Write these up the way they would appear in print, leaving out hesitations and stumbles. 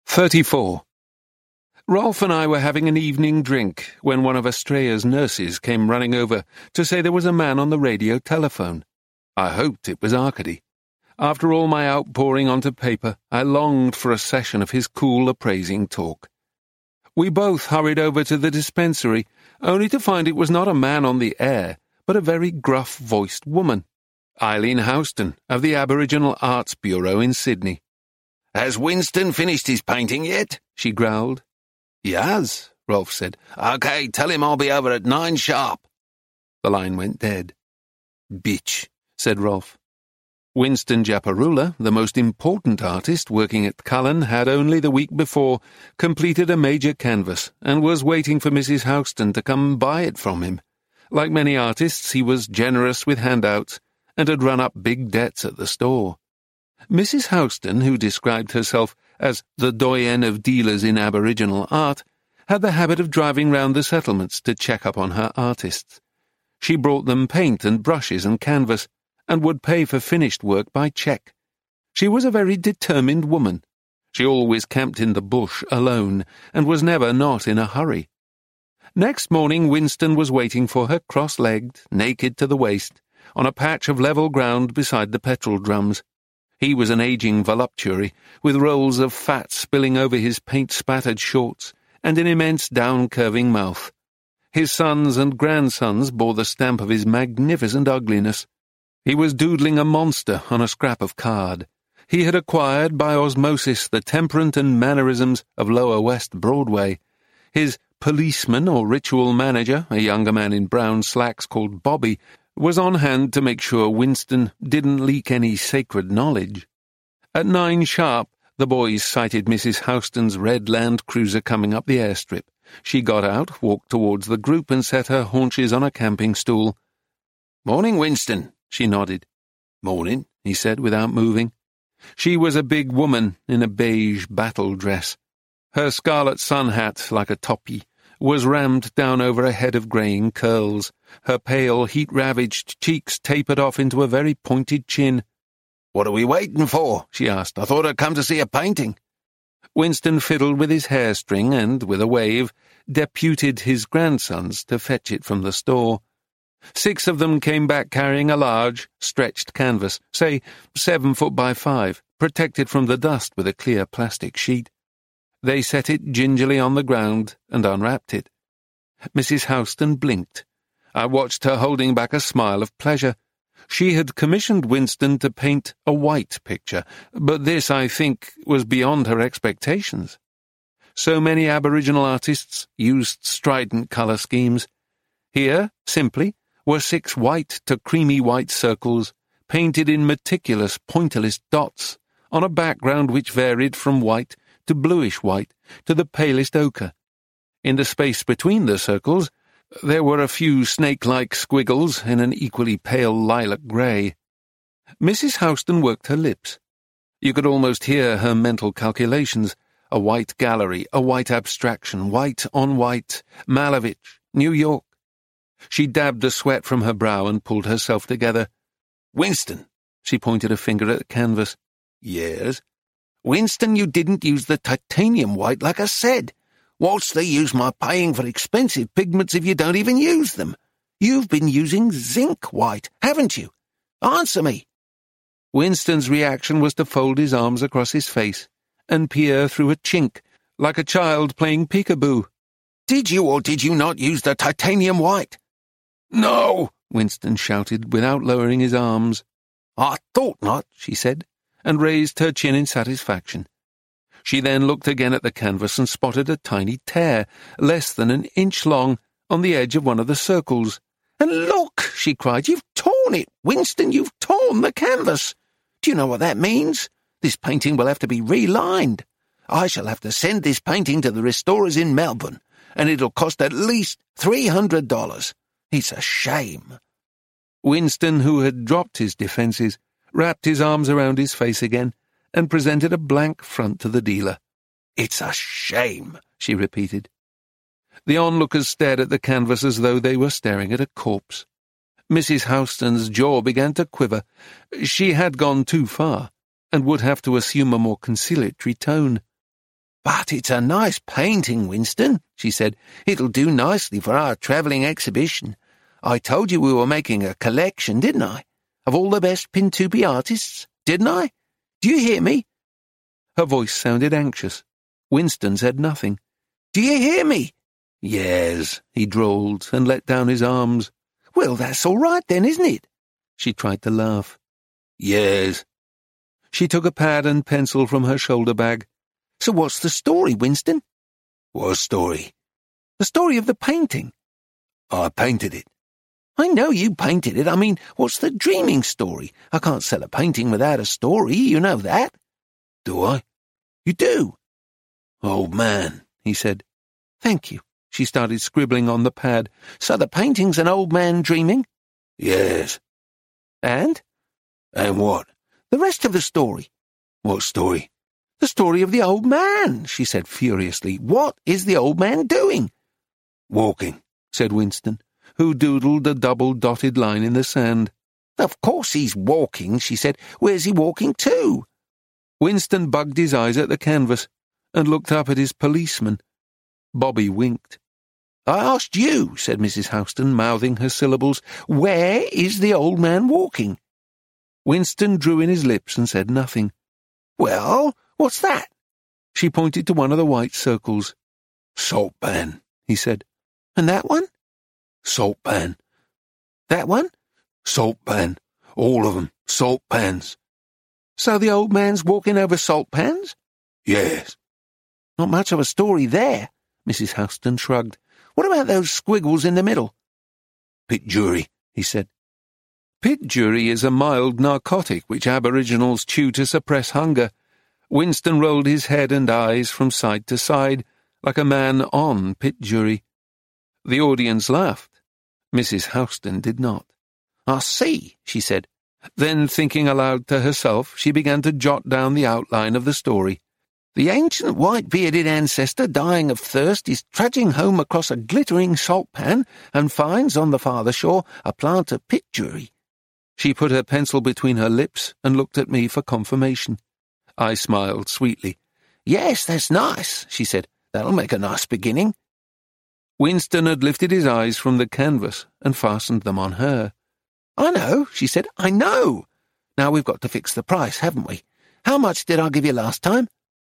34. Rolf and I were having an evening drink when one of Estrella's nurses came running over to say there was a man on the radio telephone. I hoped it was Arkady. After all my outpouring onto paper, I longed for a session of his cool, appraising talk. We both hurried over to the dispensary, only to find it was not a man on the air, but a very gruff-voiced woman, Eileen Houston, of the Aboriginal Arts Bureau in Sydney. "Has Winston finished his painting yet?" she growled. "He has," Rolf said. "Okay, tell him I'll be over at 9 sharp." The line went dead. "Bitch," said Rolf. Winston Japarula, the most important artist working at Cullen, had only the week before completed a major canvas and was waiting for Mrs. Houston to come buy it from him. Like many artists, he was generous with handouts and had run up big debts at the store. Mrs. Houston, who described herself as the doyenne of dealers in Aboriginal art, had the habit of driving round the settlements to check up on her artists. She brought them paint and brushes and canvas, and would pay for finished work by cheque. She was a very determined woman. She always camped in the bush alone, and was never not in a hurry. Next morning Winston was waiting for her cross-legged, naked to the waist, on a patch of level ground beside the petrol drums. He was an aging voluptuary, with rolls of fat spilling over his paint-spattered shorts, and an immense down-curving mouth. His sons and grandsons bore the stamp of his magnificent ugliness. He was doodling a monster on a scrap of card. He had acquired by osmosis the temperament and mannerisms of Lower West Broadway. His policeman or ritual manager, a younger man in brown slacks called Bobby, was on hand to make sure Winston didn't leak any sacred knowledge. At 9 sharp, the boys sighted Mrs. Houston's red Land Cruiser coming up the airstrip. She got out, walked towards the group, and set her haunches on a camping stool. "Morning, Winston," she nodded. "Morning," he said without moving. She was a big woman in a beige battle dress. Her scarlet sun hat, like a topi, was rammed down over a head of greying curls. Her pale, heat-ravaged cheeks tapered off into a very pointed chin. "What are we waiting for?" she asked. "I thought I'd come to see a painting." Winston fiddled with his hair-string and, with a wave, deputed his grandsons to fetch it from the store. 6 of them came back carrying a large, stretched canvas, say 7 foot by 5, protected from the dust with a clear plastic sheet. They set it gingerly on the ground and unwrapped it. Mrs. Houston blinked. I watched her holding back a smile of pleasure. She had commissioned Winston to paint a white picture, but this, I think, was beyond her expectations. So many Aboriginal artists used strident colour schemes. Here, simply, were 6 white to creamy white circles, painted in meticulous, pointillist dots, on a background which varied from white to bluish white to the palest ochre. In the space between the circles, there were a few snake-like squiggles in an equally pale lilac grey. Mrs. Houston worked her lips. You could almost hear her mental calculations. A white gallery, a white abstraction, white on white, Malevich, New York. She dabbed the sweat from her brow and pulled herself together. "Winston," she pointed a finger at the canvas. "Yes?" "Winston, you didn't use the titanium white like I said. What's the use my paying for expensive pigments if you don't even use them? You've been using zinc white, haven't you? Answer me." Winston's reaction was to fold his arms across his face and peer through a chink, like a child playing peekaboo. "Did you or did you not use the titanium white?" "No," Winston shouted without lowering his arms. "I thought not," she said, and raised her chin in satisfaction. She then looked again at the canvas and spotted a tiny tear, less than an inch long, on the edge of one of the circles. "And look," she cried, "you've torn it, Winston, you've torn the canvas. Do you know what that means? This painting will have to be relined. I shall have to send this painting to the restorers in Melbourne, and it'll cost at least $300. It's a shame." Winston, who had dropped his defences, wrapped his arms around his face again and presented a blank front to the dealer. "It's a shame," she repeated. The onlookers stared at the canvas as though they were staring at a corpse. Mrs. Houston's jaw began to quiver. She had gone too far, and would have to assume a more conciliatory tone. "But it's a nice painting, Winston," she said. "It'll do nicely for our travelling exhibition. I told you we were making a collection, didn't I? Of all the best Pintupi artists, didn't I? Do you hear me?" Her voice sounded anxious. Winston said nothing. "Do you hear me?" "Yes," he drawled and let down his arms. "Well, that's all right then, isn't it?" She tried to laugh. "Yes." She took a pad and pencil from her shoulder bag. "So what's the story, Winston?" "What story?" "The story of the painting." "I painted it." "I know you painted it. I mean, what's the dreaming story? I can't sell a painting without a story, you know that." "Do I?" "You do." "Old man," he said. "Thank you." She started scribbling on the pad. "So the painting's an old man dreaming?" "Yes." "And?" "And what?" "The rest of the story." "What story?" "The story of the old man," she said furiously. "What is the old man doing?" "Walking," said Winston, who doodled a double-dotted line in the sand. "Of course he's walking," she said. "Where's he walking to?" Winston bugged his eyes at the canvas and looked up at his policeman. Bobby winked. "I asked you," said Mrs. Houston, mouthing her syllables. "Where is the old man walking?" Winston drew in his lips and said nothing. "Well, what's that?" She pointed to one of the white circles. "Salt pan," he said. "And that one?" "Salt pan." "That one?" "Salt pan. All of them. Salt pans." "So the old man's walking over salt pans?" "Yes." "Not much of a story there." Mrs. Houston shrugged. "What about those squiggles in the middle?" "Pitjuri," he said. Pitjuri is a mild narcotic which Aboriginals chew to suppress hunger. Winston rolled his head and eyes from side to side, like a man on Pitjuri. The audience laughed. Mrs. Houston did not. "I see," she said. Then, thinking aloud to herself, she began to jot down the outline of the story. "The ancient white-bearded ancestor, dying of thirst, is trudging home across a glittering salt pan and finds on the farther shore a plant of pitjuri." She put her pencil between her lips and looked at me for confirmation. I smiled sweetly. "Yes, that's nice," she said. "That'll make a nice beginning." Winston had lifted his eyes from the canvas and fastened them on her. "I know," she said. "I know. Now we've got to fix the price, haven't we? How much did I give you last time?"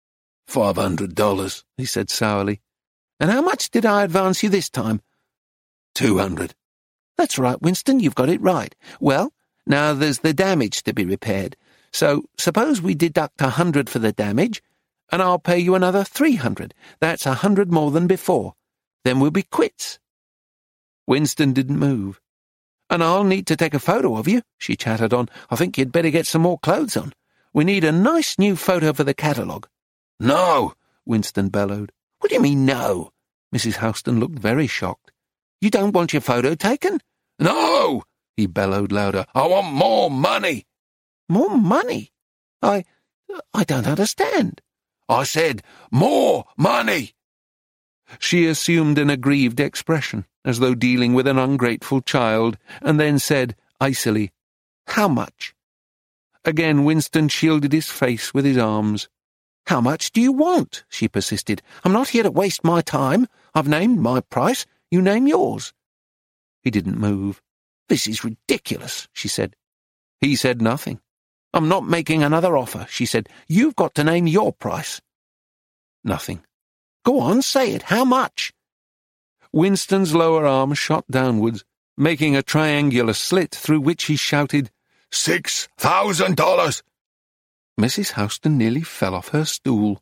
$500, he said sourly. "And how much did I advance you this time?" $200. "That's right, Winston, you've got it right. Well, now there's the damage to be repaired. So suppose we deduct $100 for the damage, and I'll pay you another $300. That's $100 more than before. Then we'll be quits." Winston didn't move. "And I'll need to take a photo of you," she chattered on. "I think you'd better get some more clothes on. We need a nice new photo for the catalogue." "No," Winston bellowed. "What do you mean, no?" Mrs. Houston looked very shocked. "You don't want your photo taken?" "No," he bellowed louder. "I want more money." "More money? I don't understand." "I said more money." She assumed an aggrieved expression, as though dealing with an ungrateful child, and then said icily, "How much?" Again Winston shielded his face with his arms. "How much do you want?" she persisted. "I'm not here to waste my time. I've named my price. You name yours." He didn't move. "This is ridiculous," she said. He said nothing. "I'm not making another offer," she said. "You've got to name your price." Nothing. "Go on, say it. How much?" Winston's lower arm shot downwards, making a triangular slit through which he shouted, $6,000. Mrs. Houston nearly fell off her stool.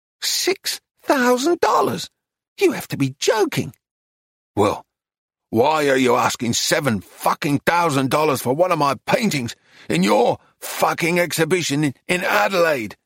$6,000? You have to be joking. "Well, why are you asking $7,000 for one of my paintings in your fucking exhibition in Adelaide?"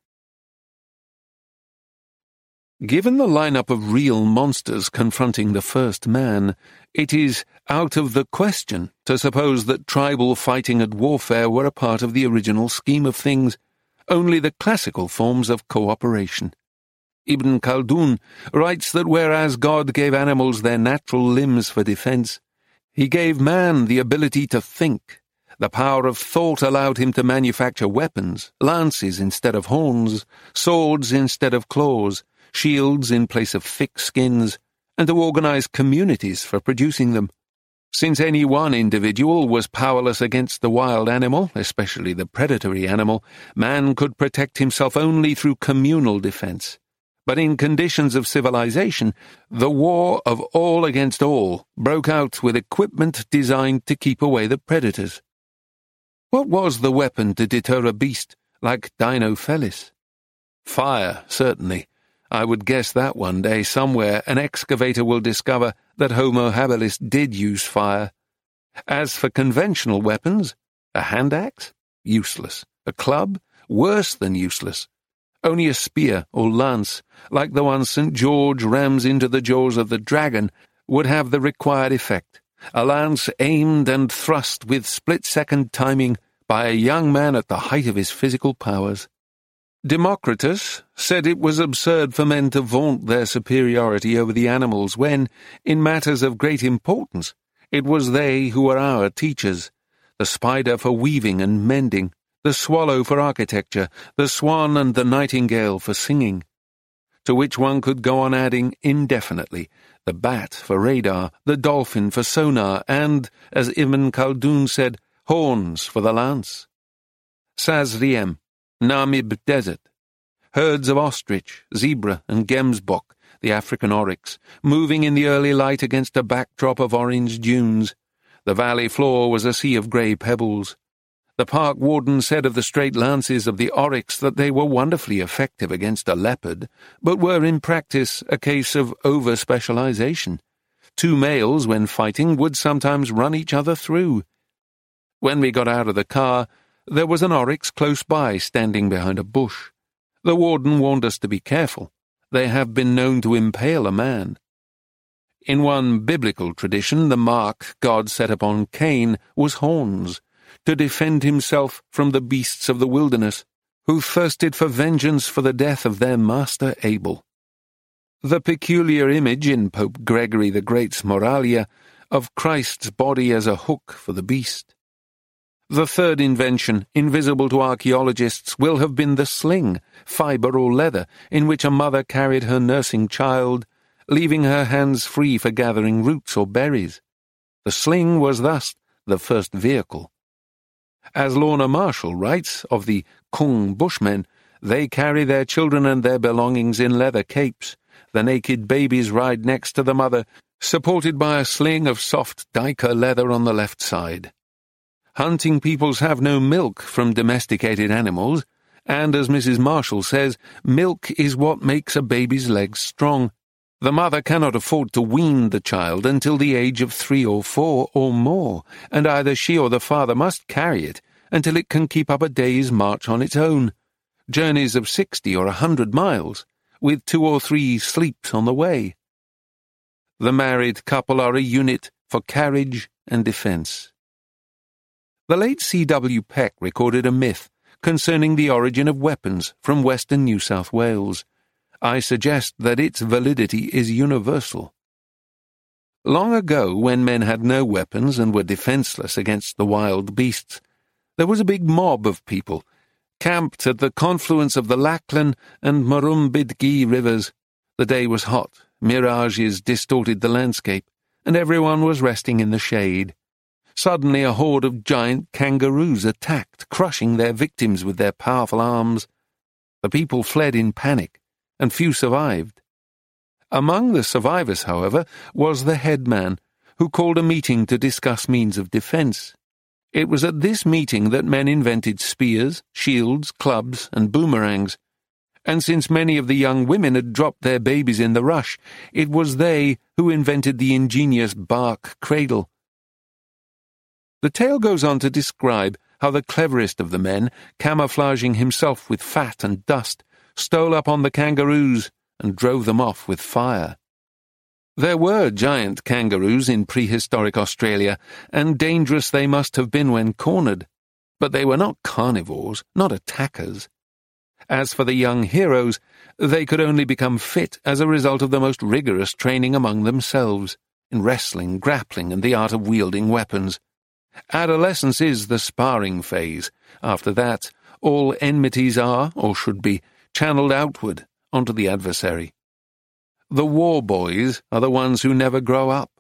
Given the lineup of real monsters confronting the first man, it is out of the question to suppose that tribal fighting and warfare were a part of the original scheme of things, only the classical forms of cooperation. Ibn Khaldun writes that whereas God gave animals their natural limbs for defense, he gave man the ability to think, The power of thought allowed him to manufacture weapons, lances instead of horns, swords instead of claws, shields in place of thick skins, and to organize communities for producing them. Since any one individual was powerless against the wild animal, especially the predatory animal, man could protect himself only through communal defense. But in conditions of civilization, the war of all against all broke out with equipment designed to keep away the predators. What was the weapon to deter a beast like Dino Felis? Fire, certainly. I would guess that one day somewhere an excavator will discover that Homo habilis did use fire. As for conventional weapons, a hand axe? Useless. A club? Worse than useless. Only a spear or lance, like the one St. George rams into the jaws of the dragon, would have the required effect. A lance aimed and thrust with split-second timing by a young man at the height of his physical powers. Democritus said it was absurd for men to vaunt their superiority over the animals when, in matters of great importance, it was they who were our teachers, the spider for weaving and mending, the swallow for architecture, the swan and the nightingale for singing. To which one could go on adding indefinitely, the bat for radar, the dolphin for sonar, and, as Ibn Khaldun said, horns for the lance. Sazriem, Namib Desert. Herds of ostrich, zebra, and gemsbok, the African oryx, moving in the early light against a backdrop of orange dunes. The valley floor was a sea of grey pebbles. The park warden said of the straight lances of the oryx that they were wonderfully effective against a leopard, but were in practice a case of over-specialization. Two males, when fighting, would sometimes run each other through. When we got out of the car, there was an oryx close by, standing behind a bush. The warden warned us to be careful. They have been known to impale a man. In one biblical tradition, the mark God set upon Cain was horns, to defend himself from the beasts of the wilderness, who thirsted for vengeance for the death of their master Abel. The peculiar image in Pope Gregory the Great's Moralia of Christ's body as a hook for the beast. The third invention, invisible to archaeologists, will have been the sling, fibre or leather, in which a mother carried her nursing child, leaving her hands free for gathering roots or berries. The sling was thus the first vehicle. As Lorna Marshall writes of the Kung Bushmen, they carry their children and their belongings in leather capes. The naked babies ride next to the mother, supported by a sling of soft duiker leather on the left side. Hunting peoples have no milk from domesticated animals, and, as Mrs. Marshall says, milk is what makes a baby's legs strong. The mother cannot afford to wean the child until the age of 3 or 4 or more, and either she or the father must carry it until it can keep up a day's march on its own, journeys of 60 or 100 miles, with 2 or 3 sleeps on the way. The married couple are a unit for carriage and defence. The late C.W. Peck recorded a myth concerning the origin of weapons from western New South Wales. I suggest that its validity is universal. Long ago, when men had no weapons and were defenceless against the wild beasts, there was a big mob of people, camped at the confluence of the Lachlan and Murrumbidgee rivers. The day was hot, mirages distorted the landscape, and everyone was resting in the shade. Suddenly a horde of giant kangaroos attacked, crushing their victims with their powerful arms. The people fled in panic, and few survived. Among the survivors, however, was the headman, who called a meeting to discuss means of defence. It was at this meeting that men invented spears, shields, clubs, and boomerangs, and since many of the young women had dropped their babies in the rush, it was they who invented the ingenious bark cradle. The tale goes on to describe how the cleverest of the men, camouflaging himself with fat and dust, stole up on the kangaroos and drove them off with fire. There were giant kangaroos in prehistoric Australia, and dangerous they must have been when cornered, but they were not carnivores, not attackers. As for the young heroes, they could only become fit as a result of the most rigorous training among themselves, in wrestling, grappling, and the art of wielding weapons. Adolescence is the sparring phase. After that, all enmities are, or should be, channeled outward onto the adversary. The war boys are the ones who never grow up.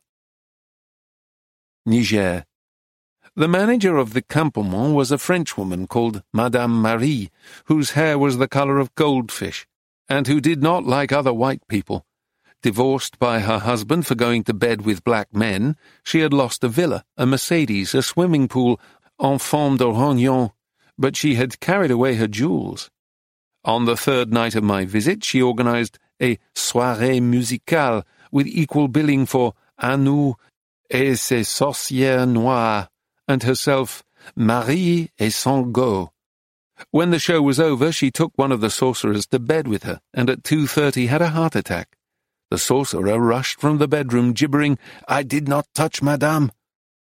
Niger. The manager of the campement was a Frenchwoman called Madame Marie, whose hair was the colour of goldfish, and who did not like other white people. Divorced by her husband for going to bed with black men, she had lost a villa, a Mercedes, a swimming pool, en forme de rognon, but she had carried away her jewels. On the third night of my visit, she organised a soirée musicale with equal billing for À nous et ses sorcières noires, and herself Marie et Sangot. When the show was over, she took one of the sorcerers to bed with her, and at 2:30 had a heart attack. The sorcerer rushed from the bedroom, gibbering, "I did not touch Madame."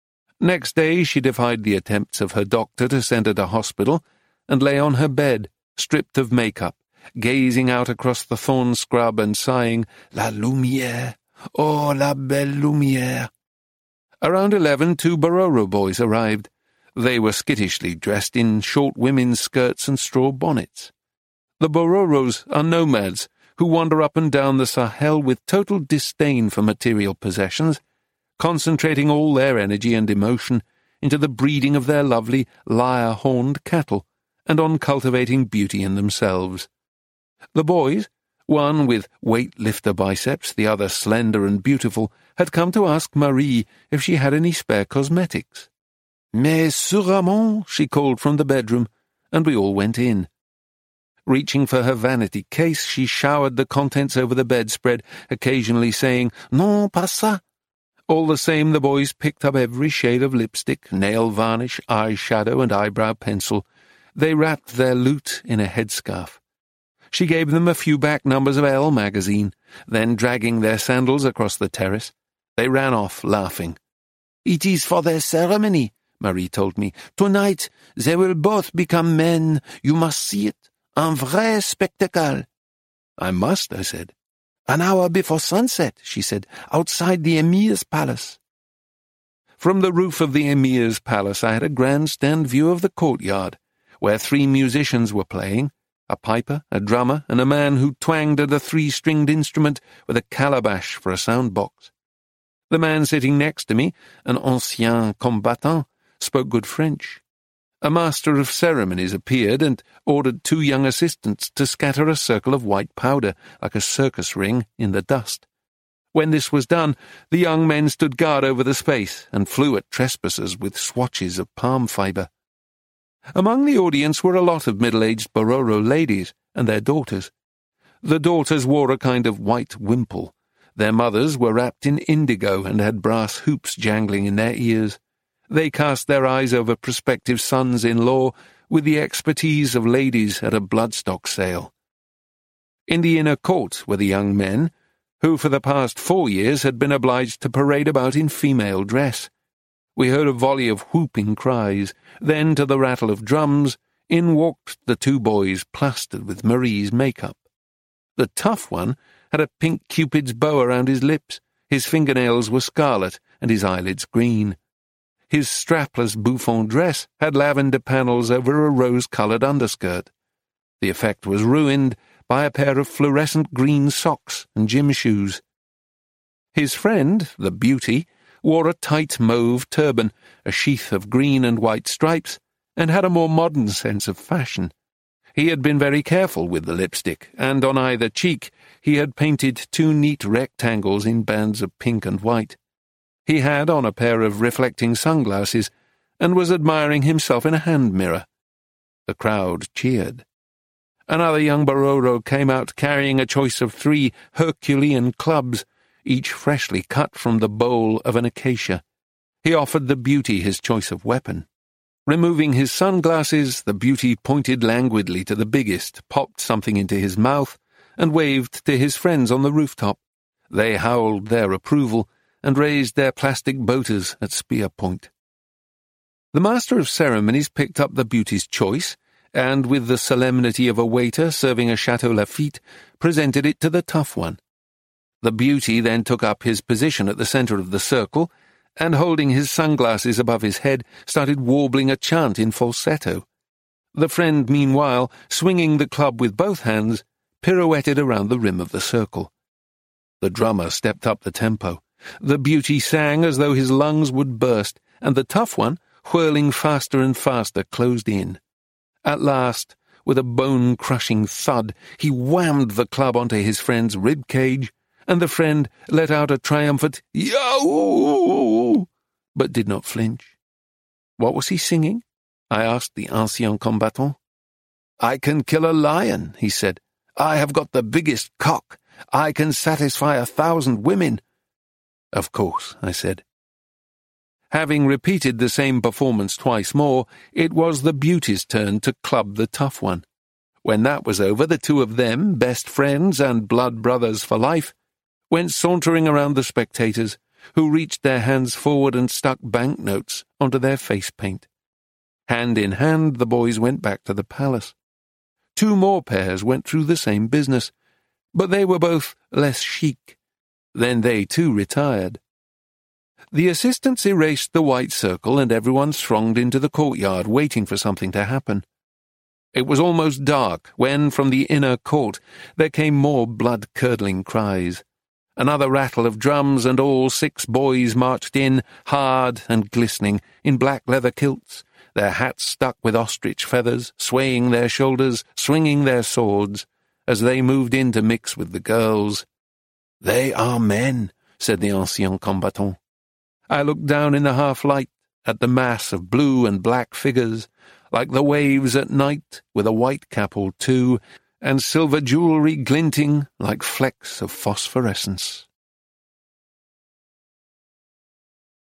Next day she defied the attempts of her doctor to send her to hospital, and lay on her bed, stripped of makeup, gazing out across the thorn scrub and sighing, "La lumière, oh la belle lumière." Around 11, 2 Bororo boys arrived. They were skittishly dressed in short women's skirts and straw bonnets. The Bororos are nomads who wander up and down the Sahel with total disdain for material possessions, concentrating all their energy and emotion into the breeding of their lovely lyre-horned cattle and on cultivating beauty in themselves. The boys, one with weight-lifter biceps, the other slender and beautiful, had come to ask Marie if she had any spare cosmetics. "Mais sûrement," she called from the bedroom, and we all went in. Reaching for her vanity case, she showered the contents over the bedspread, occasionally saying, "Non, pas ça." All the same, the boys picked up every shade of lipstick, nail varnish, eyeshadow, and eyebrow pencil. They wrapped their loot in a headscarf. She gave them a few back numbers of Elle magazine. Then, dragging their sandals across the terrace, they ran off, laughing. "It is for their ceremony," Marie told me. "Tonight they will both become men. You must see it. Un vrai spectacle." "I must," I said. "An hour before sunset," she said, "outside the Emir's palace." From the roof of the Emir's palace I had a grandstand view of the courtyard, where 3 musicians were playing, a piper, a drummer, and a man who twanged at a 3-stringed instrument with a calabash for a sound-box. The man sitting next to me, an ancien combattant, spoke good French. A master of ceremonies appeared and ordered 2 young assistants to scatter a circle of white powder, like a circus ring, in the dust. When this was done, the young men stood guard over the space and flew at trespassers with swatches of palm fibre. Among the audience were a lot of middle-aged Bororo ladies and their daughters. The daughters wore a kind of white wimple. Their mothers were wrapped in indigo and had brass hoops jangling in their ears. They cast their eyes over prospective sons-in-law with the expertise of ladies at a bloodstock sale. In the inner court were the young men, who for the past 4 years had been obliged to parade about in female dress. We heard a volley of whooping cries. Then, to the rattle of drums, in walked the 2 boys plastered with Marie's makeup. The tough one had a pink Cupid's bow around his lips, his fingernails were scarlet, and his eyelids green. His strapless bouffant dress had lavender panels over a rose-coloured underskirt. The effect was ruined by a pair of fluorescent green socks and gym shoes. His friend, the beauty, wore a tight mauve turban, a sheath of green and white stripes, and had a more modern sense of fashion. He had been very careful with the lipstick, and on either cheek he had painted 2 neat rectangles in bands of pink and white. He had on a pair of reflecting sunglasses, and was admiring himself in a hand mirror. The crowd cheered. Another young Bororo came out carrying a choice of 3 Herculean clubs, each freshly cut from the bole of an acacia. He offered the beauty his choice of weapon. Removing his sunglasses, the beauty pointed languidly to the biggest, popped something into his mouth, and waved to his friends on the rooftop. They howled their approval, and raised their plastic boaters at spear point. The master of ceremonies picked up the beauty's choice, and with the solemnity of a waiter serving a Chateau Lafite, presented it to the tough one. The beauty then took up his position at the centre of the circle, and holding his sunglasses above his head, started warbling a chant in falsetto. The friend, meanwhile, swinging the club with both hands, pirouetted around the rim of the circle. The drummer stepped up the tempo. The beauty sang as though his lungs would burst, and the tough one, whirling faster and faster, closed in. At last, with a bone-crushing thud, he whammed the club onto his friend's rib cage, and the friend let out a triumphant "Yow!" but did not flinch. What was he singing? I asked the ancien combattant. "I can kill a lion," he said. "I have got the biggest cock. I can satisfy 1,000 women." "Of course," I said. Having repeated the same performance twice more, it was the beauty's turn to club the tough one. When that was over, the two of them, best friends and blood brothers for life, went sauntering around the spectators, who reached their hands forward and stuck banknotes onto their face paint. Hand in hand, the boys went back to the palace. 2 more pairs went through the same business, but they were both less chic. Then they too retired. The assistants erased the white circle, and everyone thronged into the courtyard, waiting for something to happen. It was almost dark when, from the inner court, there came more blood-curdling cries. Another rattle of drums, and all 6 boys marched in, hard and glistening, in black leather kilts, their hats stuck with ostrich feathers, swaying their shoulders, swinging their swords, as they moved in to mix with the girls. "They are men," said the ancien combattant. I looked down in the half-light at the mass of blue and black figures, like the waves at night, with a white cap or two, and silver jewellery glinting like flecks of phosphorescence.